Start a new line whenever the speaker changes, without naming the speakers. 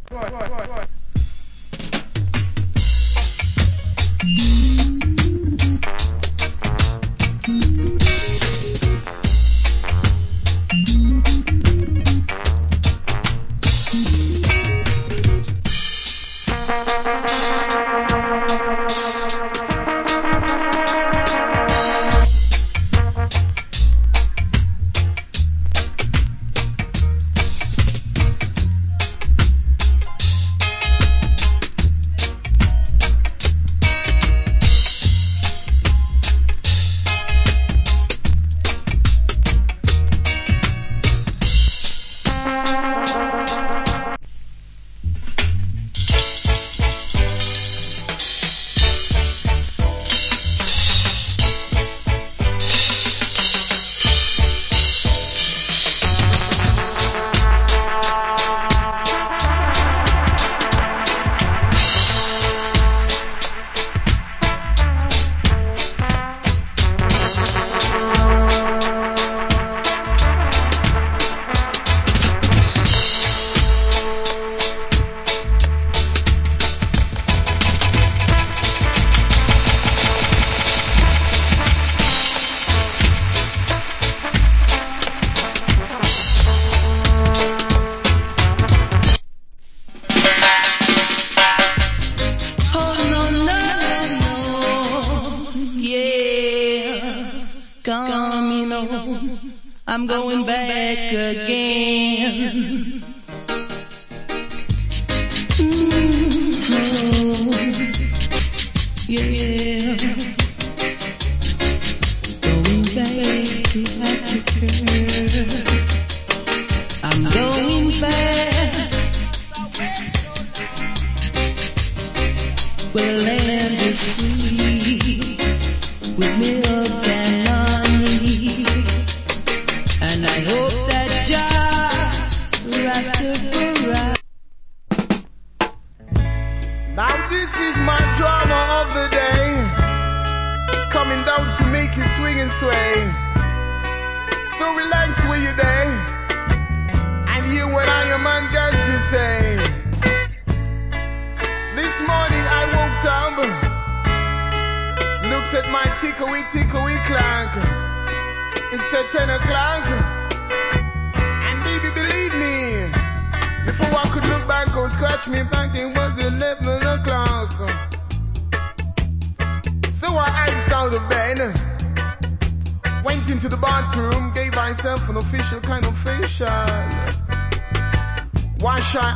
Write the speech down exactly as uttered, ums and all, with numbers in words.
I'm going back again. Mm, oh, yeah. Going back to Africa. I'm going back where the land is sweet with milk and honey. And I hope that Jah Rastafari.
Now this is my drama of the day, coming down to make you swing and sway. So relax where you're there, and hear what I am man got to say. This morning I woke up, looked at my tickle-wee tickle-wee clock. It said ten o'clock, and baby believe me, before I could look back or scratch me back, it was eleven o'clock. So I iced out of bed, went into the bathroom, gave myself an official kind of facial. Wash I